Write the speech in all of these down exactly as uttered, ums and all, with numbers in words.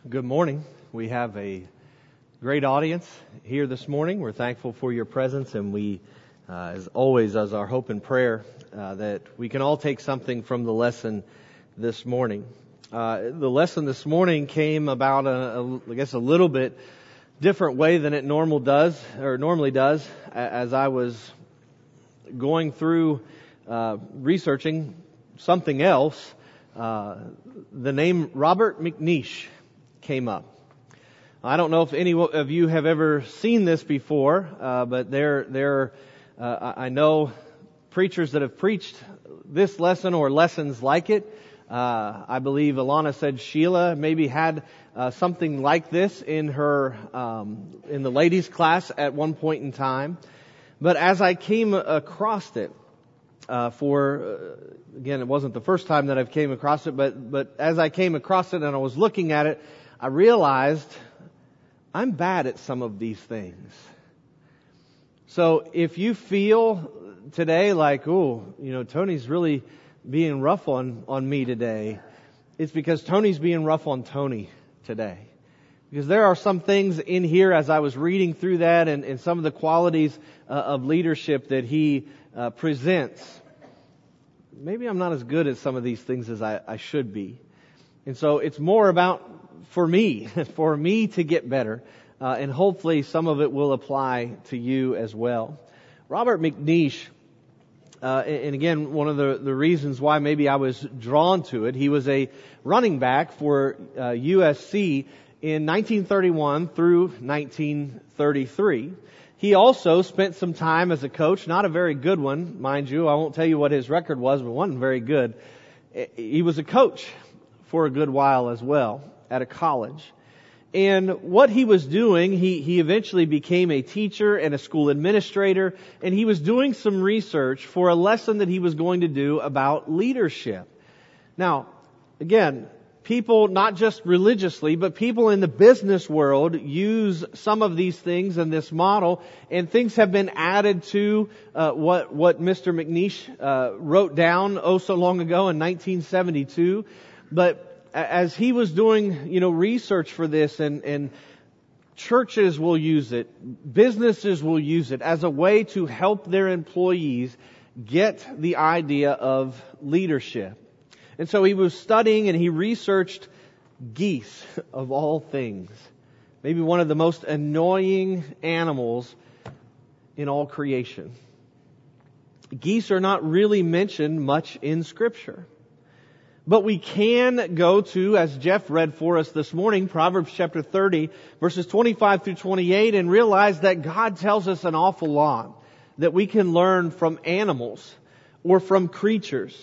Good morning. We have a great audience here this morning. We're thankful for your presence, and we, uh, as always, as our hope and prayer, uh, that we can all take something from the lesson this morning. Uh, the lesson this morning came about, a, a, I guess, a little bit different way than it normal does or normally does. As I was going through uh, researching something else, uh, the name Robert McNeish came up. I don't know if any of you have ever seen this before, uh, but there, there, uh, I know preachers that have preached this lesson or lessons like it. Uh, I believe Alana said Sheila maybe had uh, something like this in her um, in the ladies' class at one point in time. But as I came across it, uh, for uh, again, it wasn't the first time that I've came across it, but but as I came across it and I was looking at it, I realized I'm bad at some of these things. So if you feel today like, oh, you know, Tony's really being rough on, on me today, it's because Tony's being rough on Tony today. Because there are some things in here as I was reading through that and, and some of the qualities uh, of leadership that he uh, presents. Maybe I'm not as good at some of these things as I, I should be. And so it's more about for me, for me to get better. Uh, and hopefully some of it will apply to you as well. Robert McNeish, uh, and again, one of the, the reasons why maybe I was drawn to it, he was a running back for uh, U S C in nineteen thirty-one through nineteen thirty-three. He also spent some time as a coach, not a very good one, mind you. I won't tell you what his record was, but wasn't very good. He was a coach for a good while as well at a college. And what he was doing, he, he eventually became a teacher and a school administrator, and he was doing some research for a lesson that he was going to do about leadership. Now, again, people, not just religiously, but people in the business world use some of these things in this model, and things have been added to uh, what, what Mister McNeish uh, wrote down oh so long ago in nineteen seventy-two. But as he was doing, you know, research for this, and, and churches will use it, businesses will use it as a way to help their employees get the idea of leadership. And so he was studying and he researched geese, of all things. Maybe one of the most annoying animals in all creation. Geese are not really mentioned much in Scripture. But we can go to, as Jeff read for us this morning, Proverbs chapter thirty, verses twenty-five through twenty-eight, and realize that God tells us an awful lot that we can learn from animals or from creatures.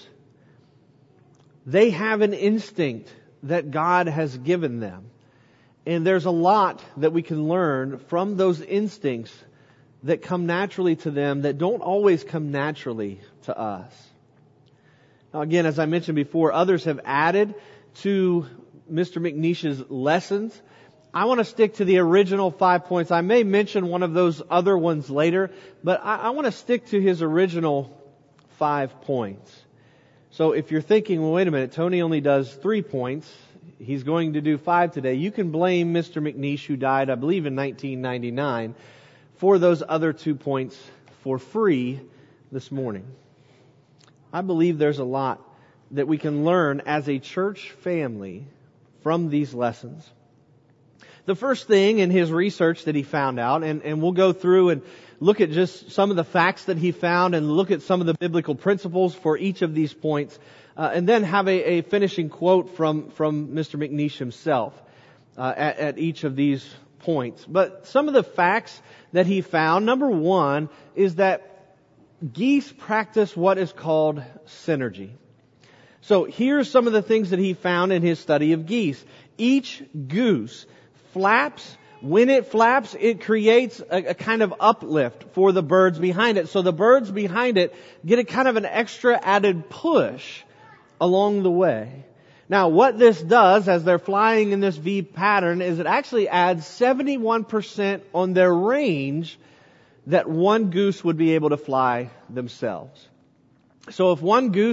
They have an instinct that God has given them. And there's a lot that we can learn from those instincts that come naturally to them that don't always come naturally to us. Now again, as I mentioned before, others have added to Mister McNeish's lessons. I want to stick to the original five points. I may mention one of those other ones later, but I, I want to stick to his original five points. So if you're thinking, well, wait a minute, Tony only does three points. He's going to do five today. You can blame Mister McNeish, who died, I believe, in nineteen ninety-nine, for those other two points for free this morning. I believe there's a lot that we can learn as a church family from these lessons. The first thing in his research that he found out, and, and we'll go through and look at just some of the facts that he found and look at some of the biblical principles for each of these points, uh, and then have a, a finishing quote from, from Mister McNeish himself uh, at, at each of these points. But some of the facts that he found, number one, is that geese practice what is called synergy. So here's some of the things that he found in his study of geese. Each goose flaps. When it flaps, it creates a, a kind of uplift for the birds behind it. So the birds behind it get a kind of an extra added push along the way. Now what this does as they're flying in this V pattern is it actually adds seventy-one percent on their range that one goose would be able to fly themselves. So if one goose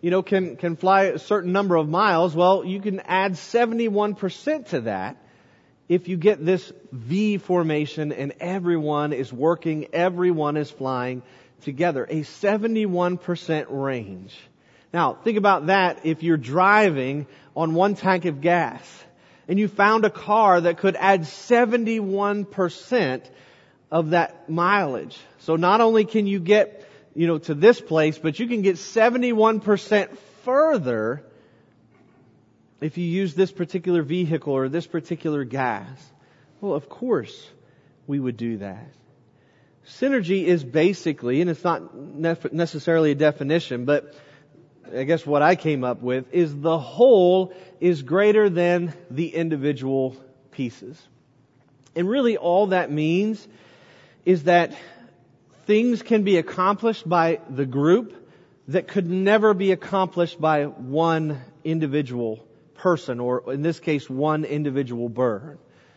you know, can, can fly a certain number of miles. Well, you can add seventy-one percent to that if you get this V formation and everyone is working, everyone is flying together. A seventy-one percent range. Now, think about that if you're driving on one tank of gas and you found a car that could add seventy-one percent of that mileage. So not only can you get, you know, to this place, but you can get seventy-one percent further if you use this particular vehicle or this particular gas. Well, of course we would do that. Synergy is basically, and it's not necessarily a definition, but I guess what I came up with is the whole is greater than the individual pieces. And really all that means is that things can be accomplished by the group that could never be accomplished by one individual person, or in this case, one individual bird.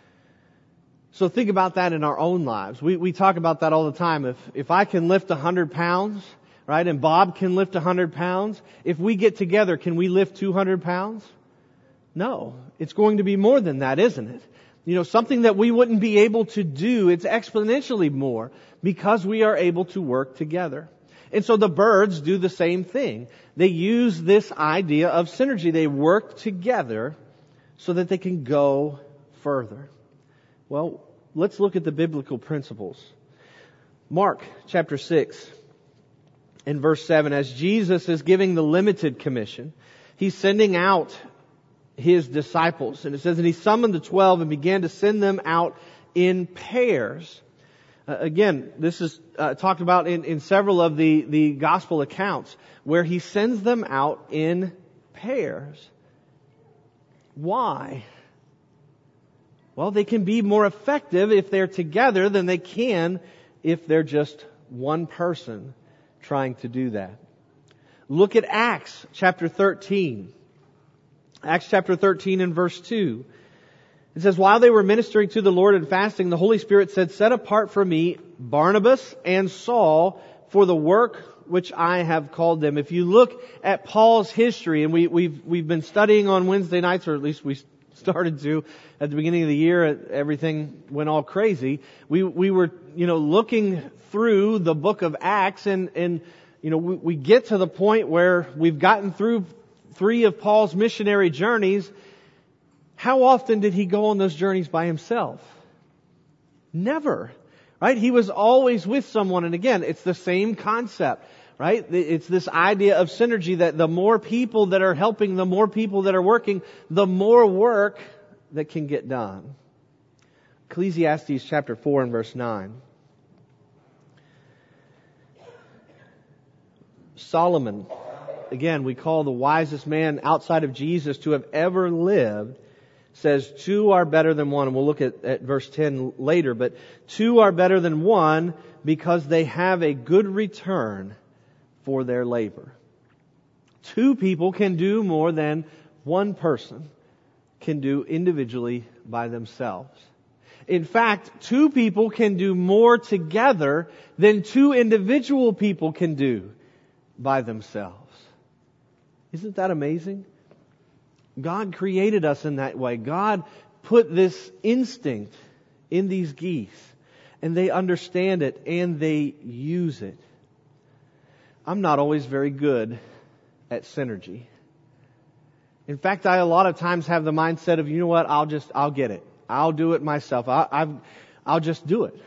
So think about that in our own lives. We we talk about that all the time. If if I can lift a hundred pounds, right, and Bob can lift a hundred pounds, if we get together, can we lift two hundred pounds? No, it's going to be more than that, isn't it? You know, something that we wouldn't be able to do, it's exponentially more because we are able to work together. And so the birds do the same thing. They use this idea of synergy. They work together so that they can go further. Well, let's look at the biblical principles. Mark chapter six and verse seven, as Jesus is giving the limited commission, He's sending out His disciples. And it says, and He summoned the twelve and began to send them out in pairs. Uh, again, this is uh, talked about in, in several of the, the gospel accounts where He sends them out in pairs. Why? Well, they can be more effective if they're together than they can if they're just one person trying to do that. Look at Acts chapter thirteen. Acts chapter thirteen and verse two. It says, while they were ministering to the Lord and fasting, the Holy Spirit said, set apart for me Barnabas and Saul for the work which I have called them. If you look at Paul's history, and we, we've, we've been studying on Wednesday nights, or at least we started to at the beginning of the year, everything went all crazy. We, we were, you know, looking through the book of Acts, and, and, you know, we, we get to the point where we've gotten through three of Paul's missionary journeys. How often did he go on those journeys by himself? Never. Right? He was always with someone. And again, it's the same concept. Right? It's this idea of synergy that the more people that are helping, the more people that are working, the more work that can get done. Ecclesiastes chapter four and verse nine. Solomon, again, we call the wisest man outside of Jesus to have ever lived, says two are better than one. And we'll look at, at verse ten later. But two are better than one because they have a good return for their labor. Two people can do more than one person can do individually by themselves. In fact, two people can do more together than two individual people can do by themselves. Isn't that amazing? God created us in that way. God put this instinct in these geese, and they understand it and they use it. I'm not always very good at synergy. In fact, I a lot of times have the mindset of, you know what, I'll just, I'll get it. I'll do it myself. I, I've, I'll just do it.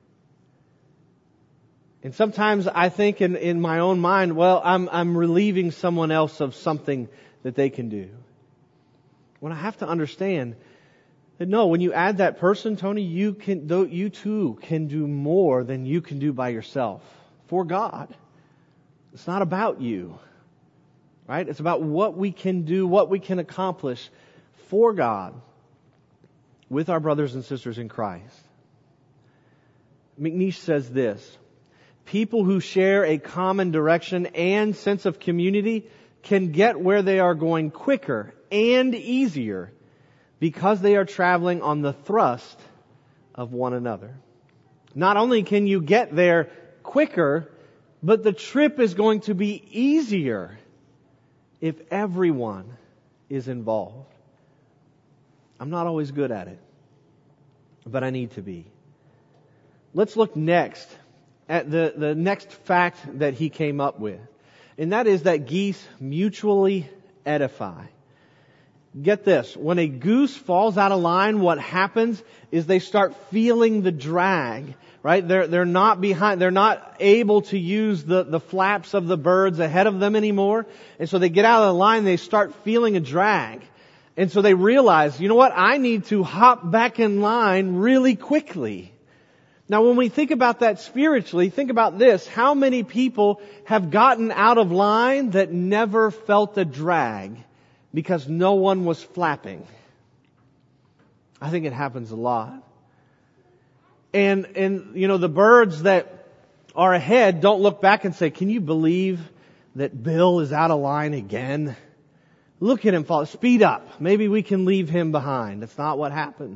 And sometimes I think in, in my own mind, well, I'm, I'm relieving someone else of something that they can do. When I have to understand that no, when you add that person, Tony, you can, though you too can do more than you can do by yourself for God. It's not about you, right? It's about what we can do, what we can accomplish for God with our brothers and sisters in Christ. McNeish says this: people who share a common direction and sense of community can get where they are going quicker and easier because they are traveling on the thrust of one another. Not only can you get there quicker, but the trip is going to be easier if everyone is involved. I'm not always good at it, but I need to be. Let's look next at the, the next fact that he came up with. And that is that geese mutually edify. Get this. When a goose falls out of line, what happens is they start feeling the drag, right? They're, they're not behind, they're not able to use the, the flaps of the birds ahead of them anymore. And so they get out of the line, they start feeling a drag. And so they realize, you know what? I need to hop back in line really quickly. Now, when we think about that spiritually, think about this. How many people have gotten out of line that never felt a drag because no one was flapping? I think it happens a lot. And, and, you know, the birds that are ahead don't look back and say, can you believe that Bill is out of line again? Look at him fall. Speed up. Maybe we can leave him behind. That's not what happens.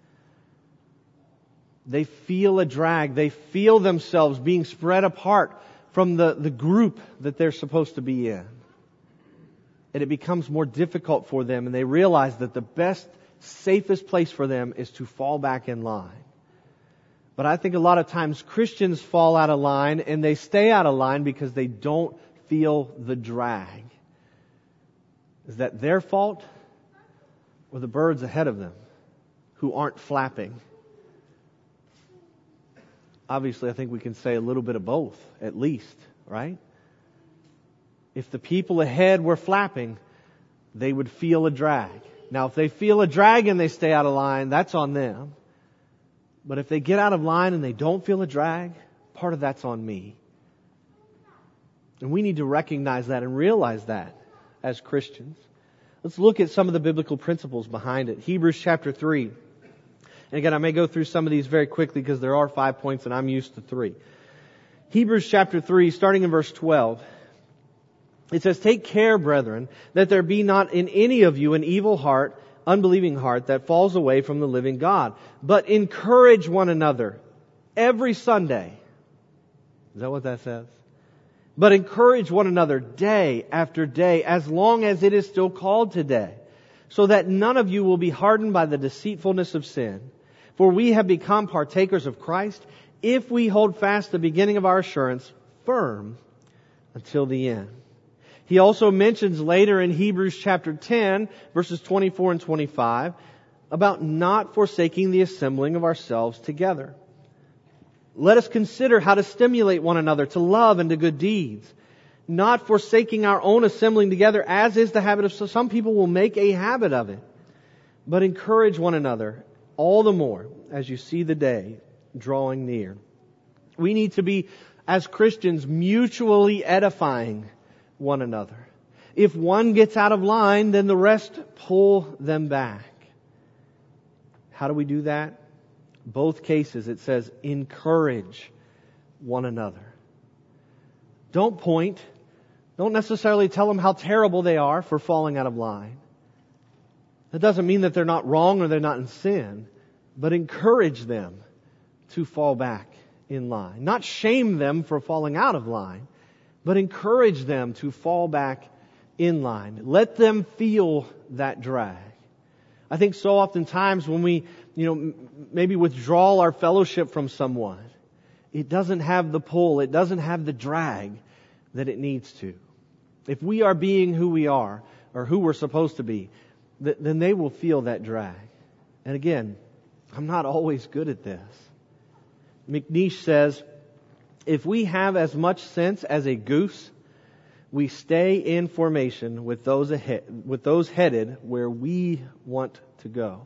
They feel a drag. They feel themselves being spread apart from the, the group that they're supposed to be in. And it becomes more difficult for them, and they realize that the best, safest place for them is to fall back in line. But I think a lot of times Christians fall out of line, and they stay out of line because they don't feel the drag. Is that their fault or the birds ahead of them who aren't flapping? Obviously, I think we can say a little bit of both, at least, right? If the people ahead were flapping, they would feel a drag. Now, if they feel a drag and they stay out of line, that's on them. But if they get out of line and they don't feel a drag, part of that's on me. And we need to recognize that and realize that as Christians. Let's look at some of the biblical principles behind it. Hebrews chapter three. And again, I may go through some of these very quickly because there are five points and I'm used to three. Hebrews chapter three, starting in verse twelve. It says, "Take care, brethren, that there be not in any of you an evil heart, unbelieving heart, that falls away from the living God. But encourage one another every Sunday." Is that what that says? "But encourage one another day after day, as long as it is still called today, so that none of you will be hardened by the deceitfulness of sin. For we have become partakers of Christ, if we hold fast the beginning of our assurance firm until the end." He also mentions later in Hebrews chapter ten, verses twenty-four and twenty-five, about not forsaking the assembling of ourselves together. "Let us consider how to stimulate one another to love and to good deeds, not forsaking our own assembling together, as is the habit of some. Some people will make a habit of it. But encourage one another all the more as you see the day drawing near." We need to be, as Christians, mutually edifying one another. If one gets out of line, then the rest pull them back. How do we do that? Both cases it says encourage one another. Don't point. Don't necessarily tell them how terrible they are for falling out of line. That doesn't mean that they're not wrong or they're not in sin, but encourage them to fall back in line. Not shame them for falling out of line, but encourage them to fall back in line. Let them feel that drag. I think so oftentimes when we, you know, maybe withdraw our fellowship from someone, it doesn't have the pull, it doesn't have the drag that it needs to. If we are being who we are, or who we're supposed to be, th- then they will feel that drag. And again, I'm not always good at this. McNeish says, "If we have as much sense as a goose, we stay in formation with those ahead, with those headed where we want to go."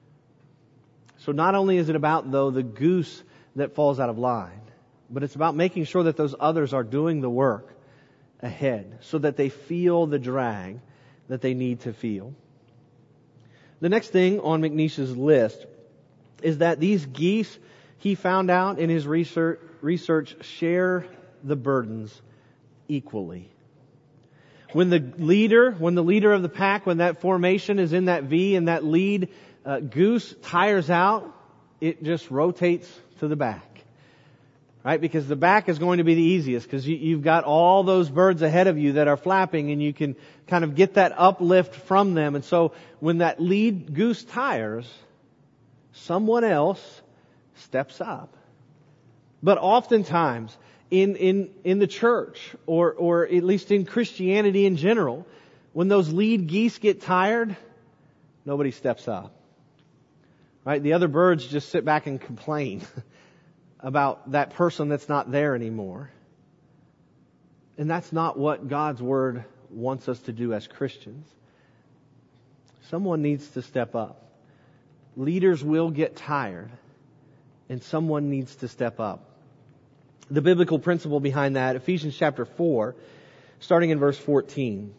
So not only is it about, though, the goose that falls out of line, but it's about making sure that those others are doing the work ahead so that they feel the drag that they need to feel. The next thing on McNeish's list is that these geese, he found out in his research, research share the burdens equally. When the leader, when the leader of the pack, when that formation is in that V and that lead uh, goose tires out, it just rotates to the back. right? Because the back is going to be the easiest because you, you've got all those birds ahead of you that are flapping and you can kind of get that uplift from them. And so when that lead goose tires, someone else steps up. But oftentimes in, in, in the church or, or at least in Christianity in general, when those lead geese get tired, nobody steps up. Right? The other birds just sit back and complain about that person that's not there anymore. And that's not what God's Word wants us to do as Christians. Someone needs to step up. Leaders will get tired, and someone needs to step up. The biblical principle behind that, Ephesians chapter four, starting in verse fourteen.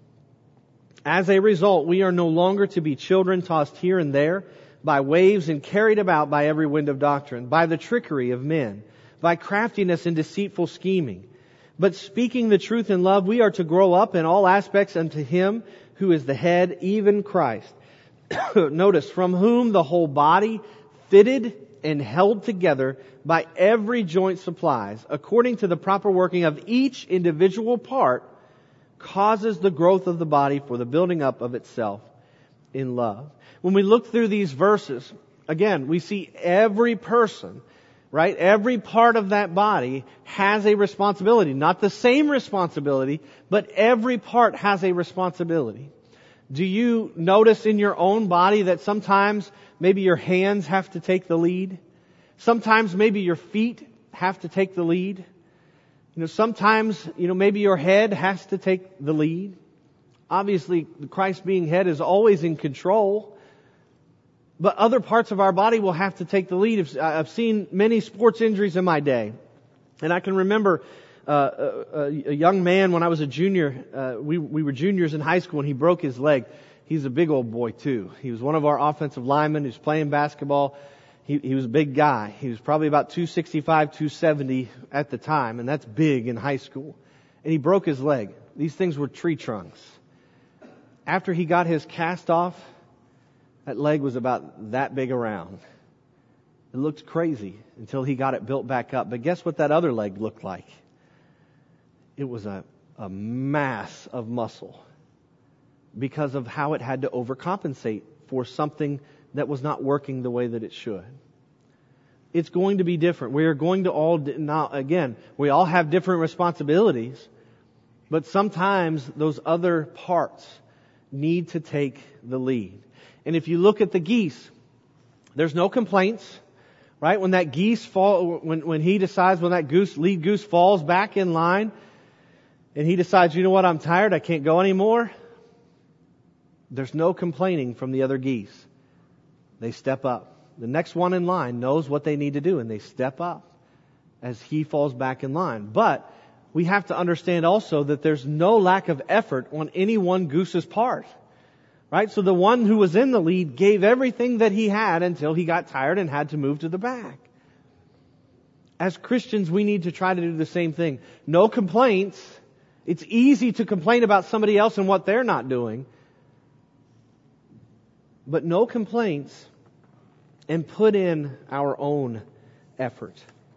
As a result, we are no longer to be children tossed here and there by waves and carried about by every wind of doctrine, by the trickery of men, by craftiness and deceitful scheming. But speaking the truth in love, we are to grow up in all aspects unto Him who is the head, even Christ. Notice, from whom the whole body, fitted and held together by every joint supplies, according to the proper working of each individual part, causes the growth of the body for the building up of itself in love. When we look through these verses, again, we see every person, right? Every part of that body has a responsibility. Not the same responsibility, but every part has a responsibility. Do you notice in your own body that sometimes maybe your hands have to take the lead? Sometimes maybe your feet have to take the lead. You know, sometimes, you know, maybe your head has to take the lead. Obviously, Christ being head is always in control. But other parts of our body will have to take the lead. I've seen many sports injuries in my day. And I can remember uh, a, a young man when I was a junior. Uh, we, we were juniors in high school and he broke his leg. He's a big old boy too. He was one of our offensive linemen. He was playing basketball. He, he was a big guy. He was probably about two sixty-five, two seventy at the time. And that's big in high school. And he broke his leg. These things were tree trunks. After he got his cast off, that leg was about that big around. It looked crazy until he got it built back up. But guess what that other leg looked like? It was a, a mass of muscle because of how it had to overcompensate for something that was not working the way that it should. It's going to be different. We are going to all, now again, we all have different responsibilities, but sometimes those other parts need to take the lead. And if you look at the geese, there's no complaints, right? When that geese fall, when, when he decides, when that goose, lead goose falls back in line, and he decides, you know what, I'm tired, I can't go anymore. There's no complaining from the other geese. They step up. The next one in line knows what they need to do, and they step up as he falls back in line. But we have to understand also that there's no lack of effort on any one goose's part. Right? So the one who was in the lead gave everything that he had until he got tired and had to move to the back. As Christians, we need to try to do the same thing. No complaints. It's easy to complain about somebody else and what they're not doing. But no complaints, and put in our own effort.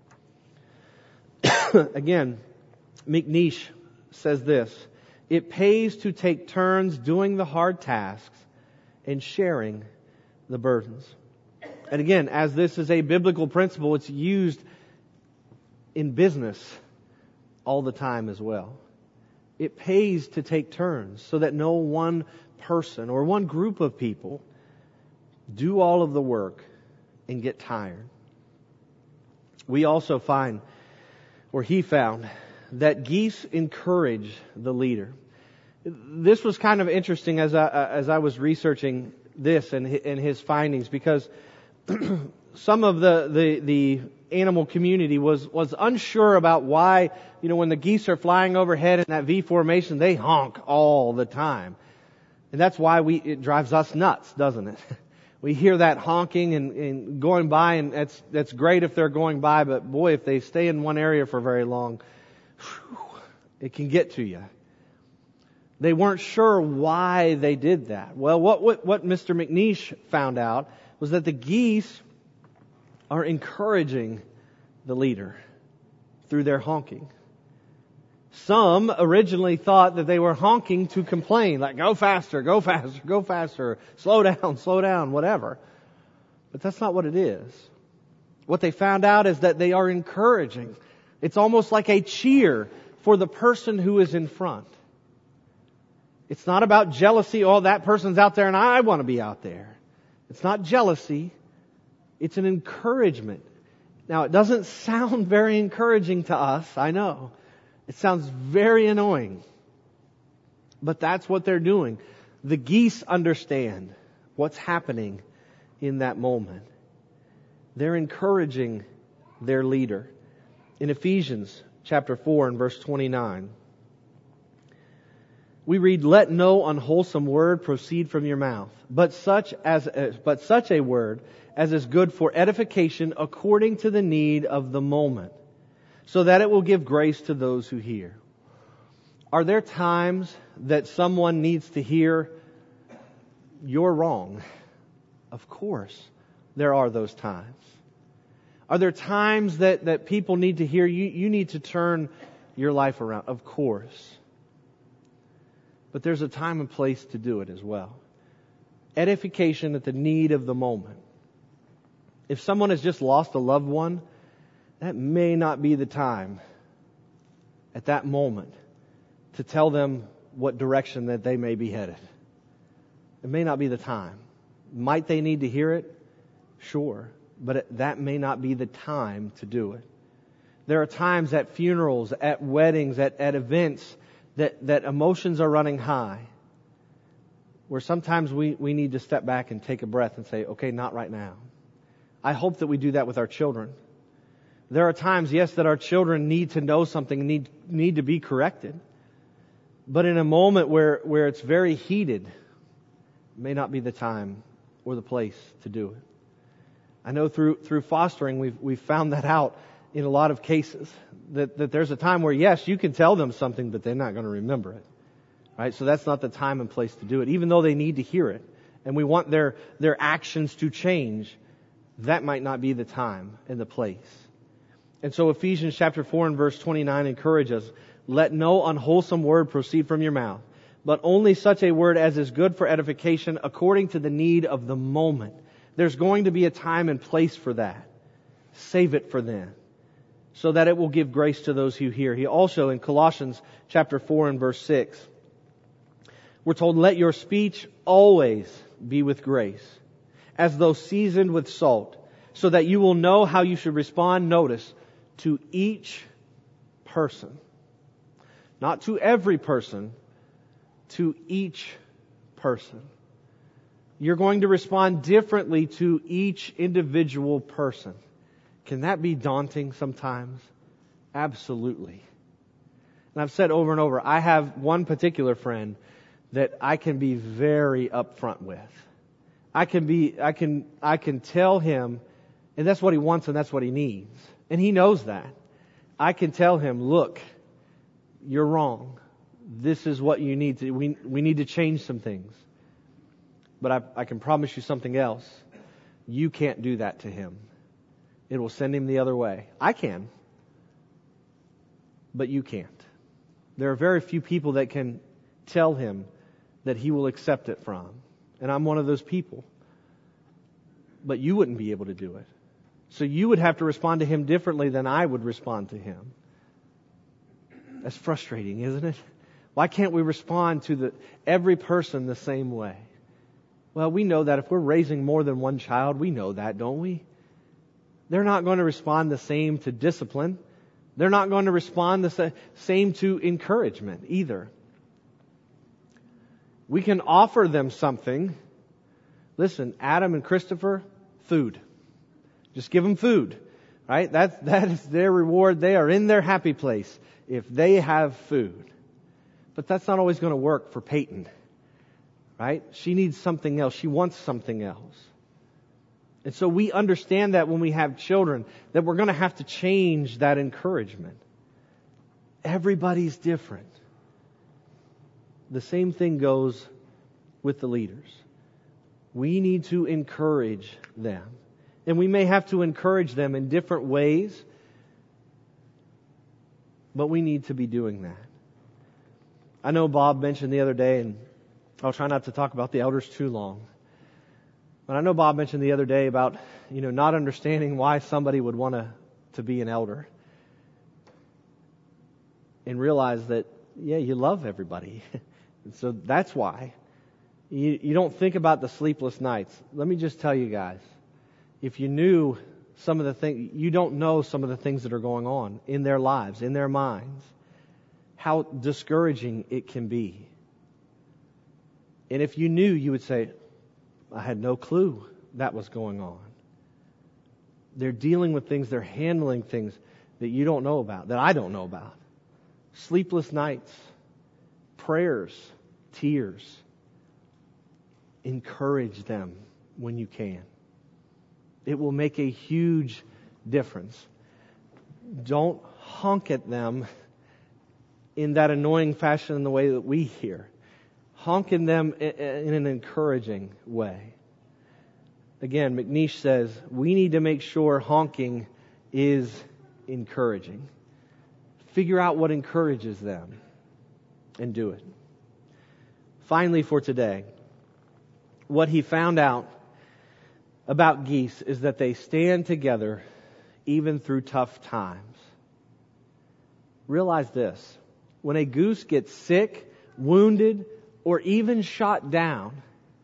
Again, McNeish says this: it pays to take turns doing the hard tasks and sharing the burdens. And again, as this is a biblical principle, it's used in business all the time as well. It pays to take turns so that no one person or one group of people do all of the work and get tired. We also find, or he found, that geese encourage the leader. This was kind of interesting as I, as I was researching this and, and his findings, because some of the, the, the animal community was, was unsure about why, you know, when the geese are flying overhead in that V formation, they honk all the time. And that's why we, it drives us nuts, doesn't it? We hear that honking and, and going by, and that's, that's great if they're going by, but boy, if they stay in one area for very long, whew, it can get to you. They weren't sure why they did that. Well, what, what, what Mister McNeish found out was that the geese are encouraging the leader. through their honking. Some originally thought that they were honking to complain, like, go faster, go faster, go faster, slow down, slow down, whatever. But that's not what it is. What they found out is that they are encouraging. It's almost like a cheer for the person who is in front. It's not about jealousy, oh, that person's out there and I want to be out there. It's not jealousy. It's an encouragement. Now, it doesn't sound very encouraging to us, I know. It sounds very annoying. But that's what they're doing. The geese understand what's happening in that moment. They're encouraging their leader. In Ephesians chapter four and verse twenty-nine, we read, "Let no unwholesome word proceed from your mouth, but such as but such a word as is good for edification according to the need of the moment, so that it will give grace to those who hear." Are there times that someone needs to hear, "You're wrong"? Of course, there are those times. Are there times that, that people need to hear, you, you need to turn your life around? Of course. But there's a time and place to do it as well. Edification at the need of the moment. If someone has just lost a loved one, that may not be the time at that moment to tell them what direction that they may be headed. It may not be the time. Might they need to hear it? Sure. But it, that may not be the time to do it. There are times at funerals, at weddings, at, at events that, that emotions are running high, where sometimes we, we need to step back and take a breath and say, okay, not right now. I hope that we do that with our children. There are times, yes, that our children need to know something, need need to be corrected. But in a moment where, where it's very heated, it may not be the time or the place to do it. I know through through fostering, we've we've found that out in a lot of cases. That, that there's a time where, yes, you can tell them something, but they're not going to remember it. Right? So that's not the time and place to do it, even though they need to hear it. And we want their, their actions to change. That might not be the time and the place. And so Ephesians chapter four and verse twenty-nine encourages us, "Let no unwholesome word proceed from your mouth, but only such a word as is good for edification according to the need of the moment." There's going to be a time and place for that. Save it for then, so that it will give grace to those who hear. He also, in Colossians chapter four and verse six, we're told, "Let your speech always be with grace, as though seasoned with salt, so that you will know how you should respond," notice, "to each person." Not to every person, to each person. You're going to respond differently to each individual person. Can that be daunting sometimes? Absolutely. And I've said over and over, I have one particular friend that I can be very upfront with. I can be, I can, I can tell him, and that's what he wants and that's what he needs. And he knows that. I can tell him, look, you're wrong. This is what you need to, we, we need to change some things. But I, I can promise you something else. You can't do that to him. It will send him the other way. I can. But you can't. There are very few people that can tell him that he will accept it from. And I'm one of those people. But you wouldn't be able to do it. So you would have to respond to him differently than I would respond to him. That's frustrating, isn't it? Why can't we respond to the every person the same way? Well, we know that if we're raising more than one child, we know that, don't we? They're not going to respond the same to discipline. They're not going to respond the same to encouragement either. We can offer them something. Listen, Adam and Christopher, food. Just give them food, right? That, that is their reward. They are in their happy place if they have food. But that's not always going to work for Peyton, right? She needs something else. She wants something else. And so we understand that when we have children, that we're going to have to change that encouragement. Everybody's different. The same thing goes with the leaders. We need to encourage them. And we may have to encourage them in different ways. But we need to be doing that. I know Bob mentioned the other day, and I'll try not to talk about the elders too long. But I know Bob mentioned the other day about, you know, not understanding why somebody would want to, to be an elder. And realize that, yeah, you love everybody. So that's why. You, you don't think about the sleepless nights. Let me just tell you guys, if you knew some of the things, you don't know some of the things that are going on in their lives, in their minds, how discouraging it can be. And if you knew, you would say, I had no clue that was going on. They're dealing with things, they're handling things that you don't know about, that I don't know about. Sleepless nights, prayers, tears. Encourage them when you can. It will make a huge difference. Don't honk at them in that annoying fashion in the way that we hear. Honk at them in an encouraging way. Again, McNeish says, we need to make sure honking is encouraging. Figure out what encourages them and do it. Finally, for today, what he found out about geese is that they stand together even through tough times. Realize this. When a goose gets sick, wounded, or even shot down,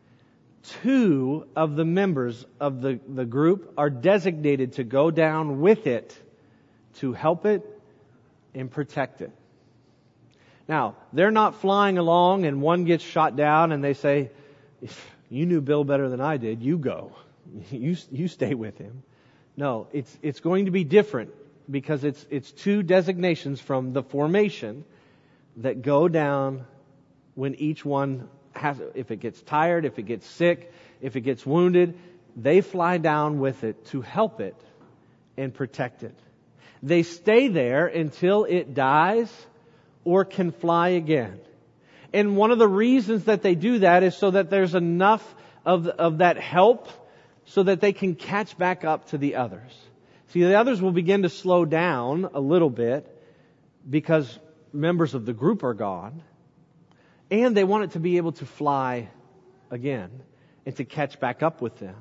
two of the members of the, the group are designated to go down with it to help it and protect it. Now, they're not flying along and one gets shot down and they say, you knew Bill better than I did, you go. You, you stay with him. No, it's, it's going to be different because it's, it's two designations from the formation that go down when each one has, if it gets tired, if it gets sick, if it gets wounded, they fly down with it to help it and protect it. They stay there until it dies or can fly again. And one of the reasons that they do that is so that there's enough of, of that help so that they can catch back up to the others. See, the others will begin to slow down a little bit because members of the group are gone. And they want it to be able to fly again and to catch back up with them.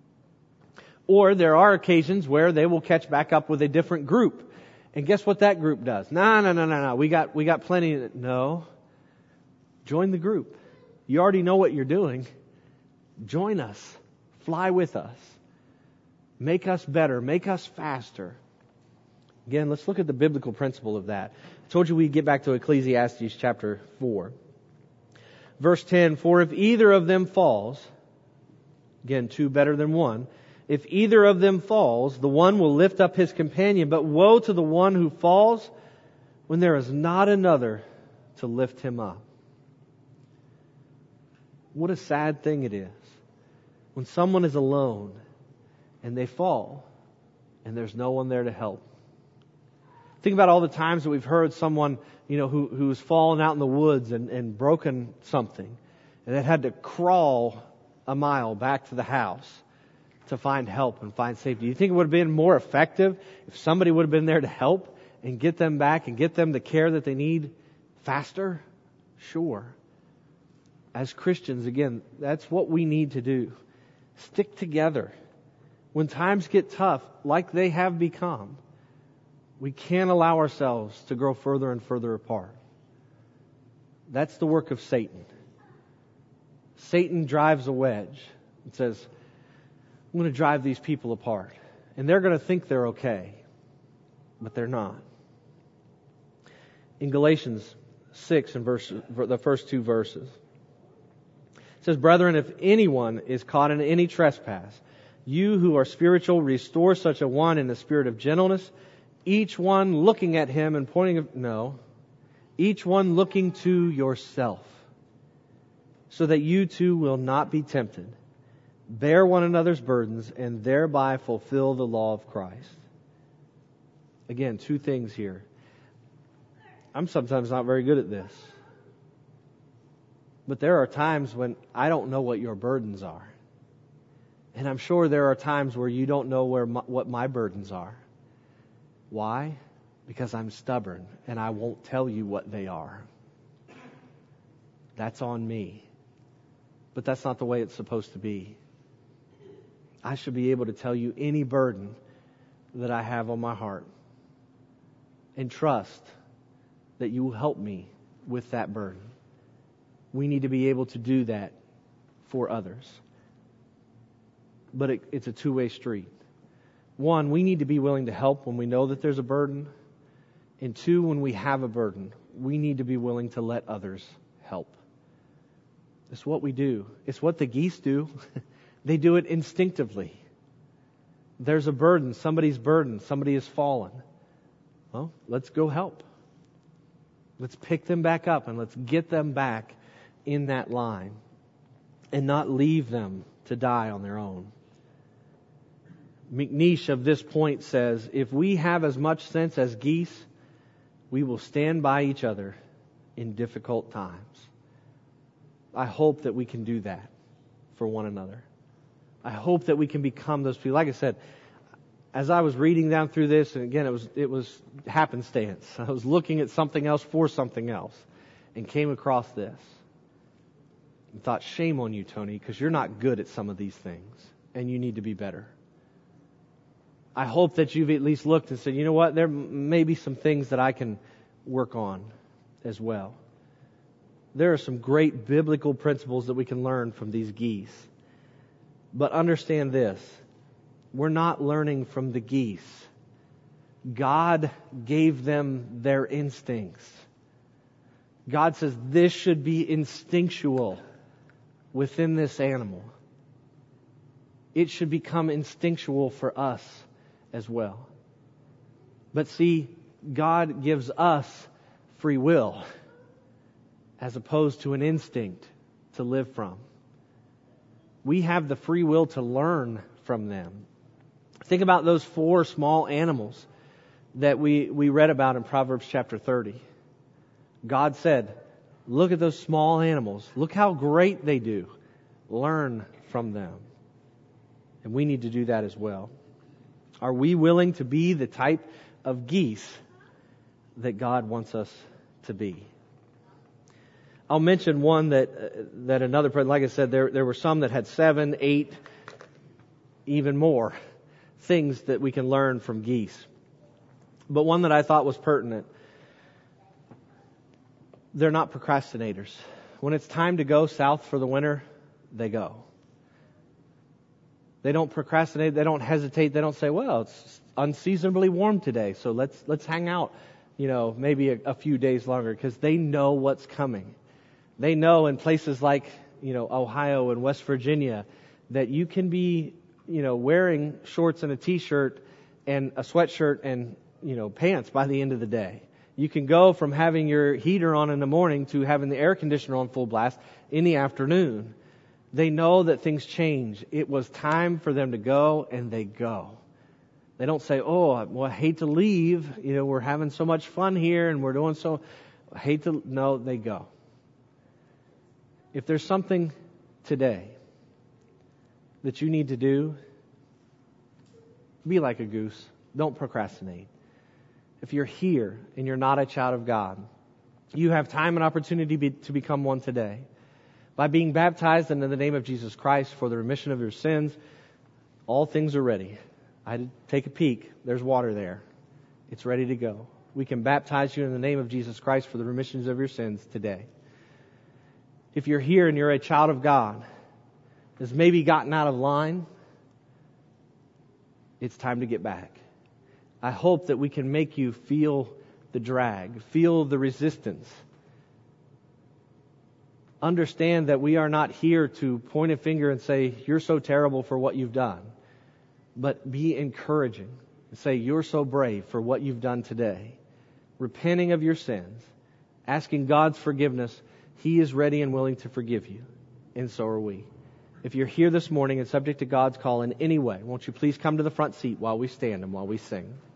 Or there are occasions where they will catch back up with a different group. And guess what that group does? No, no, no, no, no. We got, we got plenty. No. Join the group. You already know what you're doing. Join us. Fly with us. Make us better. Make us faster. Again, let's look at the biblical principle of that. I told you we'd get back to Ecclesiastes chapter four. Verse ten, for if either of them falls, again, two better than one, if either of them falls, the one will lift up his companion, but woe to the one who falls when there is not another to lift him up. What a sad thing it is when someone is alone and they fall and there's no one there to help. Think about all the times that we've heard someone, you know, who who's fallen out in the woods and, and broken something, and they had to crawl a mile back to the house to find help and find safety. Do you think it would have been more effective if somebody would have been there to help and get them back and get them the care that they need faster? Sure. As Christians, again, that's what we need to do. Stick together. When times get tough, like they have become, we can't allow ourselves to grow further and further apart. That's the work of Satan. Satan drives a wedge and says, I'm going to drive these people apart. And they're going to think they're okay, but they're not. In Galatians six, and verse, the first two verses, it says, brethren, if anyone is caught in any trespass, you who are spiritual, restore such a one in the spirit of gentleness, each one looking at him and pointing of, no, each one looking to yourself, so that you too will not be tempted. Bear one another's burdens and thereby fulfill the law of Christ. Again, two things here. I'm sometimes not very good at this. But there are times when I don't know what your burdens are. And I'm sure there are times where you don't know where my, what my burdens are. Why? because I'm stubborn and I won't tell you what they are. That's on me. But that's not the way it's supposed to be. I should be able to tell you any burden that I have on my heart and trust that you will help me with that burden. We need to be able to do that for others. But it, it's a two-way street. One, we need to be willing to help when we know that there's a burden. And two, when we have a burden, we need to be willing to let others help. It's what we do. It's what the geese do. They do it instinctively. There's a burden, somebody's burden, somebody has fallen. Well, let's go help. Let's pick them back up and let's get them back in that line and not leave them to die on their own. McNeish of this point says, if we have as much sense as geese, we will stand by each other in difficult times. I hope that we can do that for one another. I hope that we can become those people. Like I said, as I was reading down through this, and again, it was it was happenstance. I was looking at something else for something else and came across this. And thought, shame on you, Tony, because you're not good at some of these things and you need to be better. I hope that you've at least looked and said, you know what, there may be some things that I can work on as well. There are some great biblical principles that we can learn from these geese. But understand this, we're not learning from the geese. God gave them their instincts. God says this should be instinctual within this animal. It should become instinctual for us as well. But see, God gives us free will as opposed to an instinct to live from. We have the free will to learn from them. Think about those four small animals that we, we read about in Proverbs chapter thirty. God said, look at those small animals. Look how great they do. Learn from them. And we need to do that as well. Are we willing to be the type of geese that God wants us to be? I'll mention one that uh, that another, like I said, there there were some that had seven, eight, even more things that we can learn from geese. But one that I thought was pertinent. They're not procrastinators. When it's time to go south for the winter, they go. They don't procrastinate. They don't hesitate. They don't say, well, it's unseasonably warm today, so let's let's hang out, you know, maybe a, a few days longer, because they know what's coming. They know in places like, you know, Ohio and West Virginia that you can be, you know, wearing shorts and a t-shirt and a sweatshirt and, you know, pants by the end of the day. You can go from having your heater on in the morning to having the air conditioner on full blast in the afternoon. They know that things change. It was time for them to go, and they go. They don't say, oh, well, I hate to leave. You know, we're having so much fun here and we're doing so. I hate to. No, they go. If there's something today that you need to do, be like a goose. Don't procrastinate. If you're here and you're not a child of God, you have time and opportunity be, to become one today. By being baptized in the name of Jesus Christ for the remission of your sins, all things are ready. I did take a peek. There's water there. It's ready to go. We can baptize you in the name of Jesus Christ for the remissions of your sins today. If you're here and you're a child of God, has maybe gotten out of line, it's time to get back. I hope that we can make you feel the drag, feel the resistance. Understand that we are not here to point a finger and say, you're so terrible for what you've done. But be encouraging and say, you're so brave for what you've done today. Repenting of your sins, asking God's forgiveness. He is ready and willing to forgive you. And so are we. If you're here this morning and subject to God's call in any way, won't you please come to the front seat while we stand and while we sing.